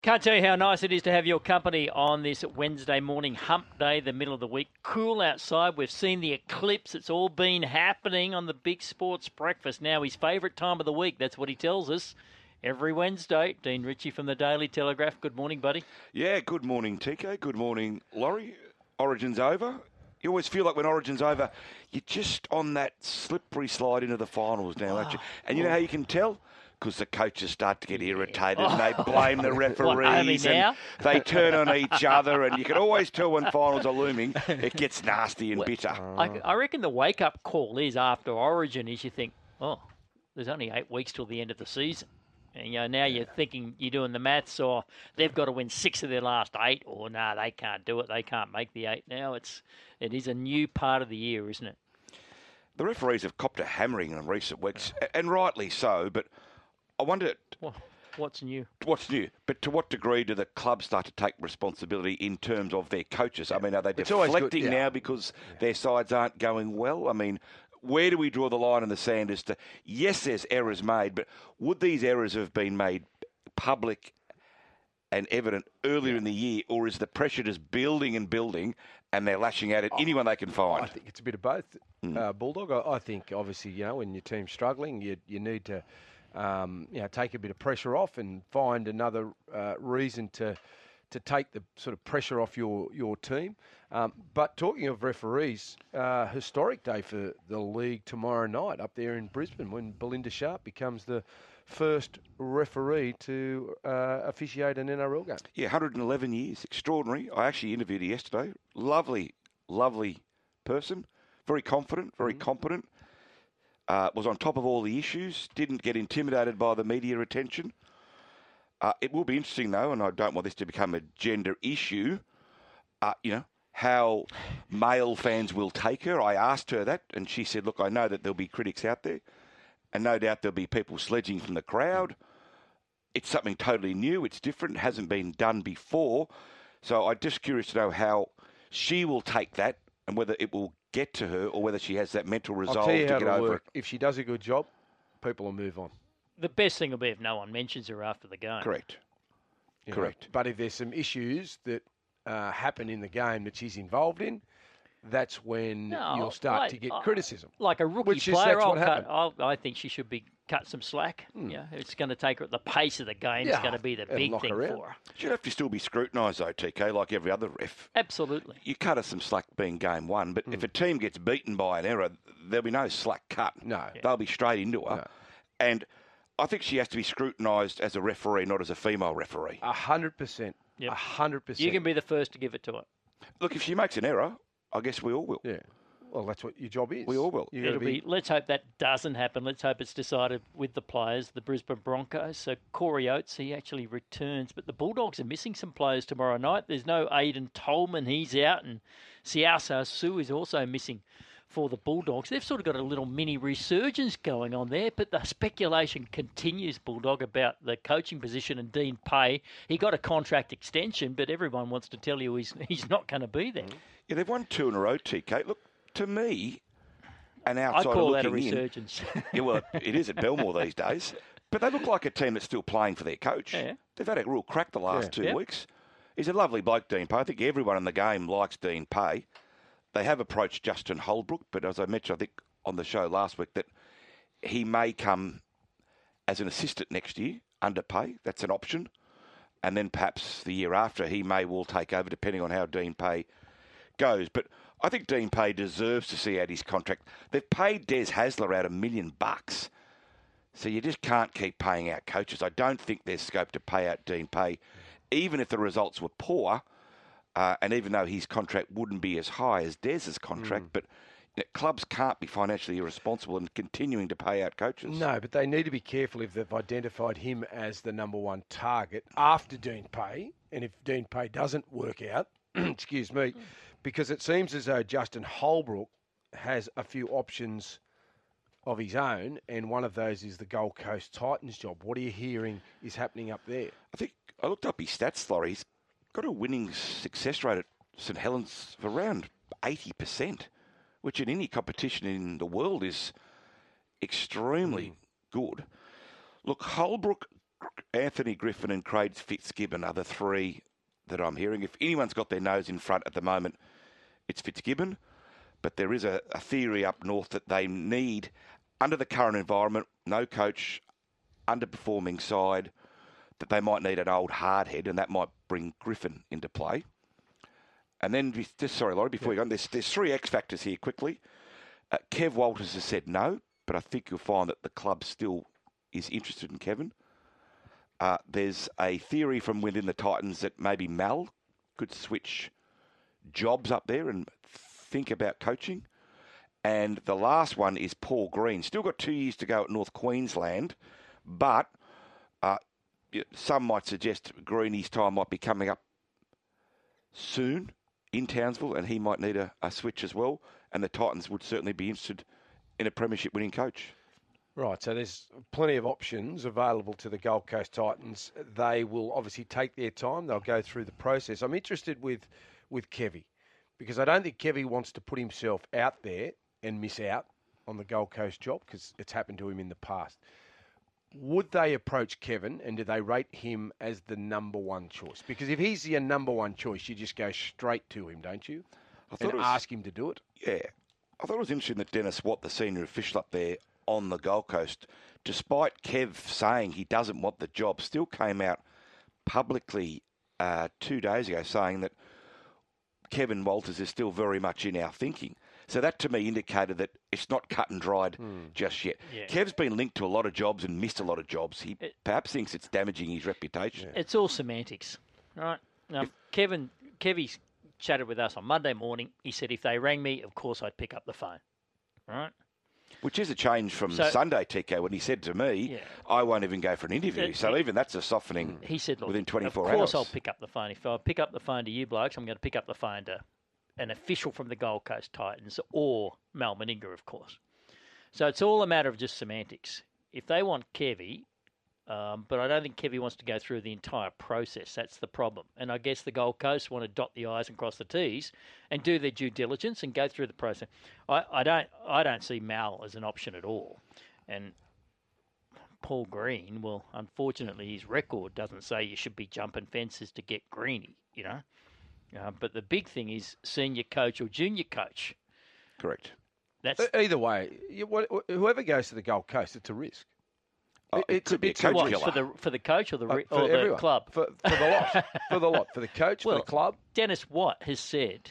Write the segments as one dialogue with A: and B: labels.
A: Can't tell you how nice it is to have your company on this Wednesday morning hump day, the middle of the week. Cool outside. We've seen the eclipse. It's all been happening on the Big Sports Breakfast. Now, his favourite time of the week. That's what he tells us every Wednesday. Dean Ritchie from the Daily Telegraph. Good morning, buddy.
B: Yeah, good morning, TK. Good morning, Laurie. Origin's over. You always feel like when Origin's over, you're just on that slippery slide into the finals now, aren't you? And you know how you can tell? Because the coaches start to get irritated and they blame the referees and they turn on each other, and you can always tell when finals are looming, it gets nasty and bitter.
A: I reckon the wake-up call is after Origin is you think, there's only 8 weeks till the end of the season. And now you're thinking, you're doing the maths, or they've got to win 6 of their last 8, or they can't do it. They can't make the 8 now. It is a new part of the year, isn't it?
B: The referees have copped a hammering in recent weeks, and rightly so, but I wonder...
A: What's new?
B: What's new? But to what degree do the clubs start to take responsibility in terms of their coaches? I mean, are they deflecting now because their sides aren't going well? I mean, where do we draw the line in the sand as to, yes, there's errors made, but would these errors have been made public and evident earlier in the year, or is the pressure just building and building and they're lashing out at anyone they can find?
C: I think it's a bit of both, Bulldog. I think, obviously, when your team's struggling, you need to... take a bit of pressure off and find another reason to take the sort of pressure off your team. But talking of referees, historic day for the league tomorrow night up there in Brisbane when Belinda Sharp becomes the first referee to officiate an NRL game.
B: Yeah, 111 years. Extraordinary. I actually interviewed her yesterday. Lovely, lovely person. Very confident, very competent. Was on top of all the issues, didn't get intimidated by the media attention. It will be interesting, though, and I don't want this to become a gender issue, how male fans will take her. I asked her that, and she said, look, I know that there'll be critics out there, and no doubt there'll be people sledging from the crowd. It's something totally new. It's different. It hasn't been done before. So I'm just curious to know how she will take that and whether it will get to her or whether she has that mental resolve to get over it.
C: If she does a good job, people will move on.
A: The best thing will be if no one mentions her after the game.
B: Correct. Correct.
C: But if there's some issues that happen in the game that she's involved in, that's when you'll start to get criticism.
A: Like a rookie player, I think she should be cut some slack. Yeah, it's going to take her at the pace of the game. It's going to be the big thing for her.
B: She'd have to still be scrutinised, though, TK, like every other ref.
A: Absolutely.
B: You cut her some slack being game one, but if a team gets beaten by an error, there'll be no slack cut.
C: No.
B: They'll be straight into her.
C: No.
B: And I think she has to be scrutinised as a referee, not as a female referee.
C: 100%. 100%.
A: You can be the first to give it to her.
B: Look, if she makes an error, I guess we all will.
C: Yeah. Well, that's what your job is.
B: We all will.
A: Let's hope that doesn't happen. Let's hope it's decided with the players, the Brisbane Broncos. So Corey Oates, he actually returns. But the Bulldogs are missing some players tomorrow night. There's no Aidan Tolman. He's out. And Siasa Su is also missing for the Bulldogs. They've sort of got a little mini resurgence going on there, but the speculation continues, Bulldog, about the coaching position and Dean Pay. He got a contract extension, but everyone wants to tell you he's not going to be there.
B: Yeah, they've won 2 in a row, TK. Look, to me, an outsider
A: I call
B: looking
A: that a resurgence.
B: Yeah, well, it is at Belmore these days. But they look like a team that's still playing for their coach.
A: Yeah.
B: They've had a real crack the last 2 weeks. He's a lovely bloke, Dean Pay. I think everyone in the game likes Dean Pay. They have approached Justin Holbrook, but as I mentioned, I think on the show last week, that he may come as an assistant next year under Pay. That's an option. And then perhaps the year after, he may well take over, depending on how Dean Pay goes. But I think Dean Pay deserves to see out his contract. They've paid Des Hasler out $1 million. So you just can't keep paying out coaches. I don't think there's scope to pay out Dean Pay, even if the results were poor. And even though his contract wouldn't be as high as Des's contract, but clubs can't be financially irresponsible and continuing to pay out coaches.
C: No, but they need to be careful if they've identified him as the number one target after Dean Pay, and if Dean Pay doesn't work out, excuse me, because it seems as though Justin Holbrook has a few options of his own, and one of those is the Gold Coast Titans job. What are you hearing is happening up there?
B: I think I looked up his stats, Laurie. He's got a winning success rate at St Helens of around 80%, which in any competition in the world is extremely good. Look, Holbrook Anthony Griffin and Craig Fitzgibbon are the three that I'm hearing. If anyone's got their nose in front at the moment, it's Fitzgibbon. But there is a theory up north that they need, under the current environment, no coach, underperforming side, that they might need an old hardhead, and that might bring Griffin into play. And then, sorry, Laurie, before you go on, there's three X factors here quickly. Kev Walters has said no, but I think you'll find that the club still is interested in Kevin. There's a theory from within the Titans that maybe Mal could switch jobs up there and think about coaching. And the last one is Paul Green. Still got 2 years to go at North Queensland, but some might suggest Greeny's time might be coming up soon in Townsville, and he might need a switch as well. And the Titans would certainly be interested in a premiership winning coach.
C: Right, so there's plenty of options available to the Gold Coast Titans. They will obviously take their time. They'll go through the process. I'm interested with Kevy, because I don't think Kevy wants to put himself out there and miss out on the Gold Coast job, because it's happened to him in the past. Would they approach Kevin, and do they rate him as the number one choice? Because if he's your number one choice, you just go straight to him, don't you? Ask him to do it.
B: Yeah. I thought it was interesting that Dennis Watt, the senior official up there on the Gold Coast, despite Kev saying he doesn't want the job, still came out publicly 2 days ago saying that Kevin Walters is still very much in our thinking. So that to me indicated that it's not cut and dried just yet. Yeah. Kev's been linked to a lot of jobs and missed a lot of jobs. He perhaps thinks it's damaging his reputation.
A: Yeah. It's all semantics, right? Now, Kevy's chatted with us on Monday morning. He said if they rang me, of course I'd pick up the phone, right?
B: Which is a change from Sunday, TK, when he said to me, I won't even go for an interview. So even that's a softening. He said, look, within 24 hours.
A: Of course I'll pick up the phone. If I pick up the phone to you blokes, I'm going to pick up the phone to an official from the Gold Coast Titans or Mal Meninga, of course. So it's all a matter of just semantics. If they want Kevy, but I don't think Kevy wants to go through the entire process. That's the problem. And I guess the Gold Coast want to dot the I's and cross the T's and do their due diligence and go through the process. I don't see Mal as an option at all. And Paul Green, well, unfortunately, his record doesn't say you should be jumping fences to get Greeny, you know. But the big thing is senior coach or junior coach.
B: Correct.
C: That's either way. Whoever goes to the Gold Coast, it's a risk.
B: It could be a coach killer.
A: For the coach or the club?
C: For the lot. For the lot. For the coach, for the club.
A: Dennis Watt has said,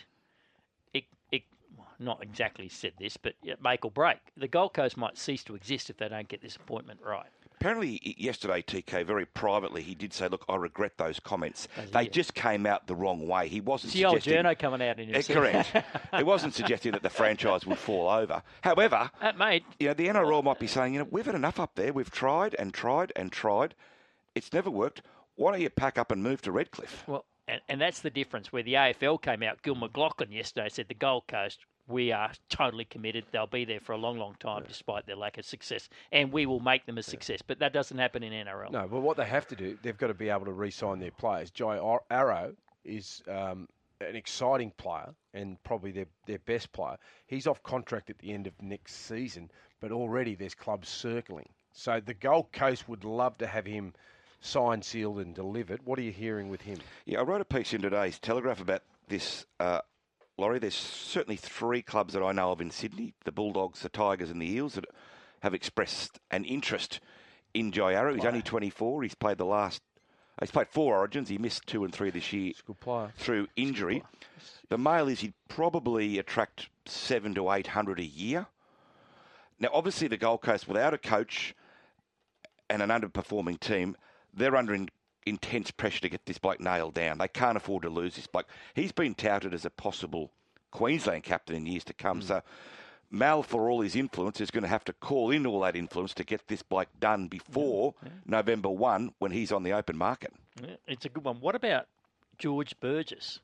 A: not exactly said this, but make or break. The Gold Coast might cease to exist if they don't get this appointment right.
B: Apparently, yesterday, TK, very privately, he did say, look, I regret those comments. They just came out the wrong way. He wasn't
A: suggesting... It's the old journo coming out in his
B: correct. He wasn't suggesting that the franchise would fall over. However,
A: mate,
B: the NRL might be saying, we've had enough up there. We've tried and tried and tried. It's never worked. Why don't you pack up and move to Redcliffe?
A: Well, and that's the difference. Where the AFL came out, Gil McLaughlin yesterday said the Gold Coast, we are totally committed. They'll be there for a long, long time despite their lack of success. And we will make them a success. But that doesn't happen in NRL.
C: No, but what they have to do, they've got to be able to re-sign their players. Jai Arrow is an exciting player and probably their best player. He's off contract at the end of next season, but already there's clubs circling. So the Gold Coast would love to have him signed, sealed and delivered. What are you hearing with him?
B: Yeah, I wrote a piece in today's Telegraph about this, Laurie. There's certainly three clubs that I know of in Sydney, the Bulldogs, the Tigers and the Eels, that have expressed an interest in Jai Arrow. He's only 24. He's played he's played 4 Origins. He missed 2 and 3 this year through injury. The mail is he'd probably attract 700 to 800 a year. Now, obviously, the Gold Coast, without a coach and an underperforming team, they're under intense pressure to get this bloke nailed down. They can't afford to lose this bloke. He's been touted as a possible Queensland captain in years to come. So Mal, for all his influence, is going to have to call in all that influence to get this bloke done before November 1 when he's on the open market.
A: Yeah, it's a good one. What about George Burgess?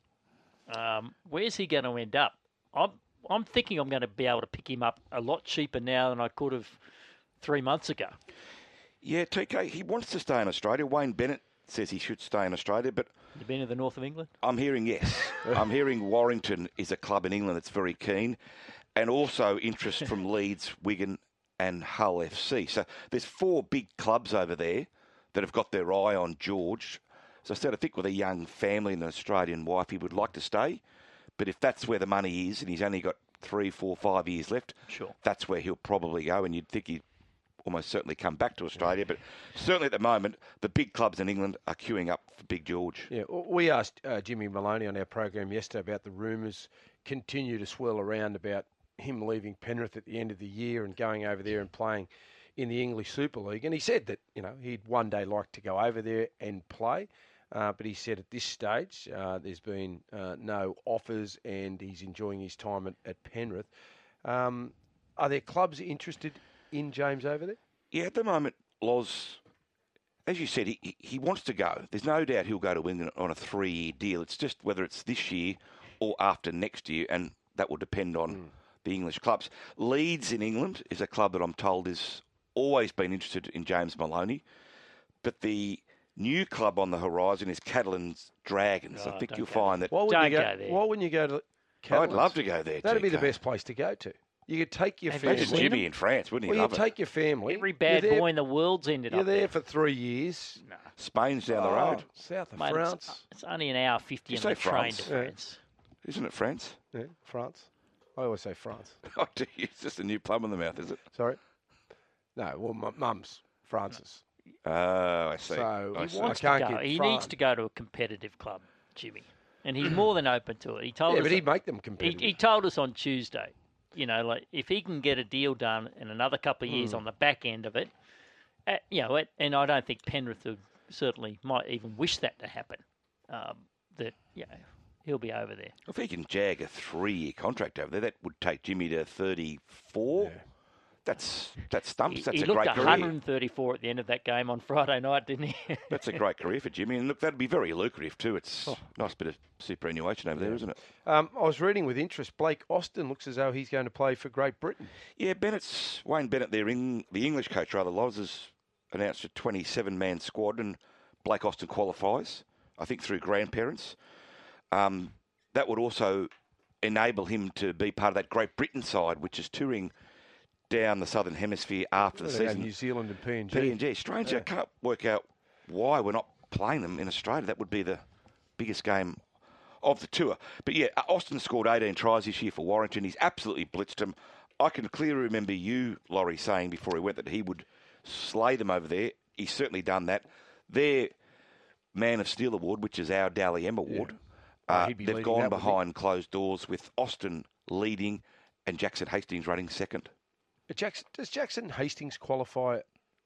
A: Where's he going to end up? I'm thinking I'm going to be able to pick him up a lot cheaper now than I could have 3 months ago.
B: Yeah, TK, he wants to stay in Australia. Wayne Bennett says he should stay in Australia, but...
A: You've been to the north of England?
B: I'm hearing yes. I'm hearing Warrington is a club in England that's very keen, and also interest from Leeds, Wigan and Hull FC. So there's 4 big clubs over there that have got their eye on George. As I said, I think with a young family and an Australian wife, he would like to stay. But if that's where the money is and he's only got 3, 4, 5 years left,
A: sure,
B: that's where he'll probably go. And you'd think he'd almost certainly come back to Australia. But certainly at the moment, the big clubs in England are queuing up for Big George.
C: Yeah, we asked Jimmy Maloney on our program yesterday about the rumours continue to swirl around about him leaving Penrith at the end of the year and going over there and playing in the English Super League. And he said that, he'd one day like to go over there and play. But he said at this stage, there's been no offers and he's enjoying his time at Penrith. Are there clubs interested in James over there?
B: Yeah, at the moment, Loz, as you said, he wants to go. There's no doubt he'll go to England on a 3-year deal. It's just whether it's this year or after next year, and that will depend on the English clubs. Leeds in England is a club that I'm told has always been interested in James Maloney, but the new club on the horizon is Catalan's Dragons. I think you'll find that...
A: Why wouldn't
C: you go to Catalans?
B: I'd love to go there,
C: That'd be the best place to go to. You could take your family.
B: Imagine Jimmy in France, wouldn't he?
C: Well, you'd take your family.
A: Every bad boy in the world's ended up there.
C: You're there for 3 years.
A: Nah.
B: Spain's down the road.
C: South of
A: Mate,
C: France.
A: It's only an hour 50 on the train to France.
B: Isn't it France?
C: Yeah, France. I always say France.
B: Oh, do you? It's just a new plum in the mouth, is it?
C: Sorry? No, well, my mum's Francis.
B: Oh, I see.
C: So
A: he wants to go. He needs to go to a competitive club, Jimmy. And he's more than open to it. He told us,
C: but he'd make them competitive.
A: He told us on Tuesday, if he can get a deal done in another couple of years on the back end of it, and I don't think Penrith would certainly might even wish that to happen, he'll be over there.
B: If he can jag a 3-year contract over there, that would take Jimmy to 34. Yeah. That's stumps. That's a great career.
A: He looked 134 at the end of that game on Friday night, didn't he?
B: That's a great career for Jimmy. And look, that'd be very lucrative too. It's a nice bit of superannuation over there, isn't it?
C: I was reading with interest, Blake Austin looks as though he's going to play for Great Britain.
B: Yeah, Wayne Bennett, the English coach, Loz, has announced a 27-man squad, and Blake Austin qualifies, I think, through grandparents. That would also enable him to be part of that Great Britain side, which is touring down the Southern Hemisphere after the season.
C: New Zealand and PNG.
B: PNG. Strange, I can't work out why we're not playing them in Australia. That would be the biggest game of the tour. But yeah, Austin scored 18 tries this year for Warrington. He's absolutely blitzed them. I can clearly remember you, Laurie, saying before he went that he would slay them over there. He's certainly done that. Their Man of Steel award, which is our Dally M award, they've gone behind closed doors with Austin leading and Jackson Hastings running second.
C: Does Jackson Hastings qualify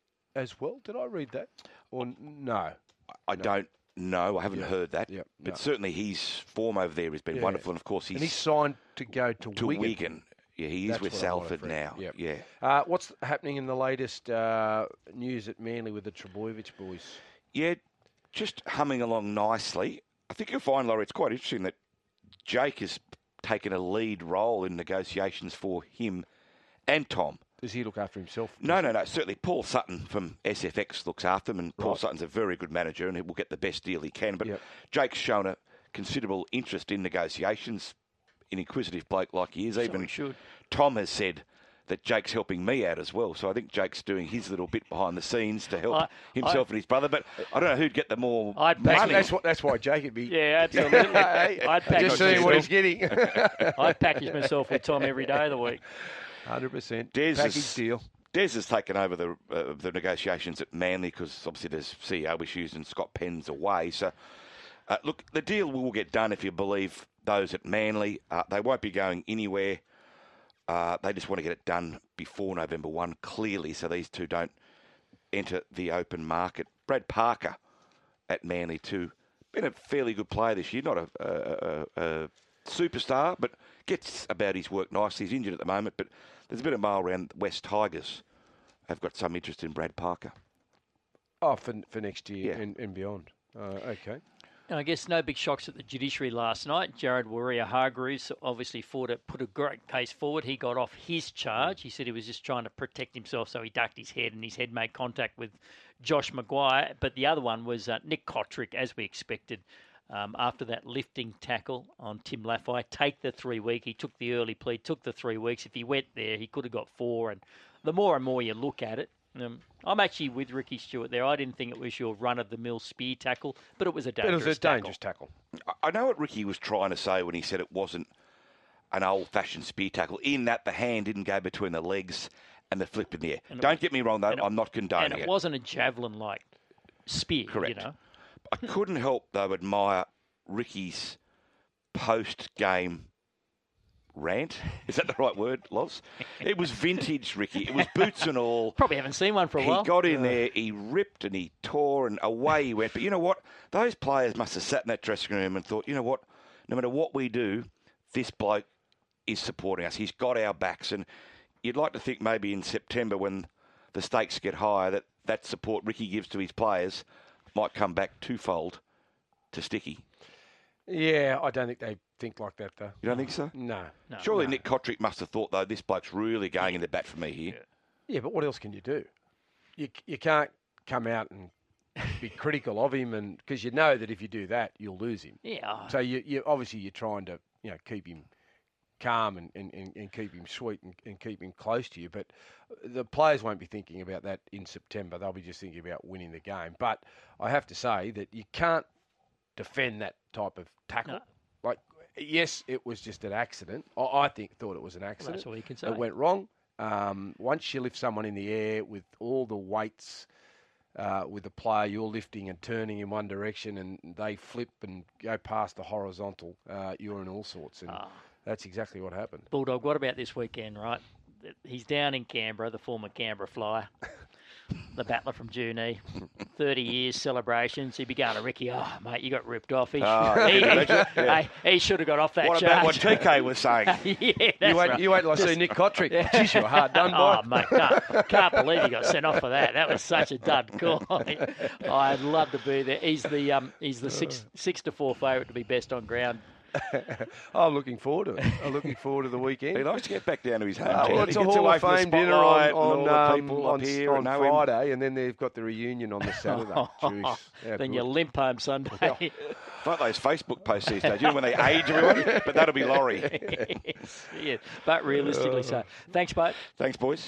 C: as well? Did I read that? Or no?
B: I don't know. I haven't heard that.
C: Yep.
B: But certainly his form over there has been wonderful. And of course,
C: he's signed to go to Wigan.
B: Yeah, he is with Salford now.
C: Yep.
B: Yeah.
C: What's happening in the latest news at Manly with the Trbojevic boys?
B: Yeah, just humming along nicely. I think you'll find, Laurie, it's quite interesting that Jake has taken a lead role in negotiations for him and Tom.
C: Does he look after himself?
B: No. Certainly Paul Sutton from SFX looks after him, and Paul Sutton's a very good manager and he will get the best deal he can. But Jake's shown a considerable interest in negotiations, an inquisitive bloke like he is. Even Tom has said that Jake's helping me out as well. So I think Jake's doing his little bit behind the scenes to help himself and his brother. But I don't know who'd get the more money.
C: That's why Jake would be...
A: Yeah, absolutely. I'd
C: just seeing what he's getting.
A: I'd package myself with Tom every day of the week.
C: 100%. Package deal.
B: Des has taken over the negotiations at Manly because obviously there's CEO issues and Scott Penn's away. So, look, the deal will get done if you believe those at Manly. They won't be going anywhere. They just want to get it done before November 1, clearly, so these two don't enter the open market. Brad Parker at Manly too. Been a fairly good player this year. Not a superstar, but gets about his work nicely. He's injured at the moment, but there's a bit of mail around. West Tigers have got some interest in Brad Parker.
C: Oh, for next year and beyond. Okay.
A: And I guess no big shocks at the judiciary last night. Jared Warrior-Hargreaves obviously put a great case forward. He got off his charge. He said he was just trying to protect himself, so he ducked his head and his head made contact with Josh Maguire. But the other one was Nick Kotrick, as we expected, after that lifting tackle on Tim Laffey. Take the 3 week. He took the early plea, took the 3 weeks. If he went there, he could have got 4. And the more you look at it, I'm actually with Ricky Stewart there. I didn't think it was your run-of-the-mill spear tackle, but it was a dangerous
C: tackle.
B: I know what Ricky was trying to say when he said it wasn't an old-fashioned spear tackle, in that the hand didn't go between the legs and the flip in the air. Don't get me wrong, though. I'm not condoning it.
A: And it wasn't a javelin-like spear.
B: Correct.
A: You know?
B: I couldn't help, though, admire Ricky's post-game rant. Is that the right word, Loz? It was vintage, Ricky. It was boots and all.
A: Probably haven't seen one for a while.
B: He got in there, he ripped and he tore, and away he went. But you know what? Those players must have sat in that dressing room and thought, you know what? No matter what we do, this bloke is supporting us. He's got our backs. And you'd like to think maybe in September, when the stakes get higher, that support Ricky gives to his players might come back twofold to Sticky.
C: Yeah, I don't think they think like that, though.
B: You don't think so?
C: No.
B: Surely Nick Kotrick must have thought, though, this bloke's really going in the bat for me here.
C: Yeah, but what else can you do? You can't come out and be critical of him, and because you know that if you do that, you'll lose him.
A: Yeah.
C: So you obviously you're trying to keep him calm and keep him sweet and keep him close to you. But the players won't be thinking about that in September. They'll be just thinking about winning the game. But I have to say that you can't defend that type of tackle.
A: No.
C: Like, yes, it was just an accident. I thought it was an accident.
A: That's all you can say.
C: It went wrong. Once you lift someone in the air with all the weights with the player, you're lifting and turning in one direction, and they flip and go past the horizontal, you're in all sorts. And that's exactly what happened.
A: Bulldog, what about this weekend, right? He's down in Canberra, the former Canberra Flyer, the battler from Junee. 30 years celebrations. He'd be going to Ricky, oh, mate, you got ripped off. He should have got off that
B: What
A: charge.
B: about what TK was saying?
A: Yeah, that's right.
C: You wait till I see Nick Kotrick. Jeez, you're hard done by.
A: Oh, mate, can't believe he got sent off for that. That was such a dud call. I'd love to be there. He's the 6-4 favourite to be best on ground.
C: I'm looking forward to it. I'm looking forward to the weekend.
B: He likes to get back down to his hometown.
C: It's a Hall of Fame dinner on Friday, and then they've got the reunion on the Saturday. Jeez,
A: then you limp home Sunday.
B: Like those Facebook posts these days, when they age everyone, but that'll be Laurie.
A: Yeah, but realistically so. Thanks, mate.
B: Thanks, boys.